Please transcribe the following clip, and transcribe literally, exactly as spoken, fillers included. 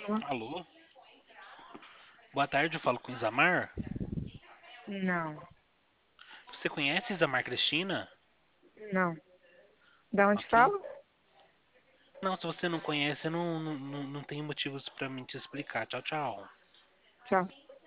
Alô? Alô? Boa tarde, eu falo com Isamar. Não, Você conhece Isamar Cristina? não. Da onde Ok. fala? Não, se você não conhece, não, não, não, não tem motivos pra mim te explicar. Tchau, tchau. Tchau.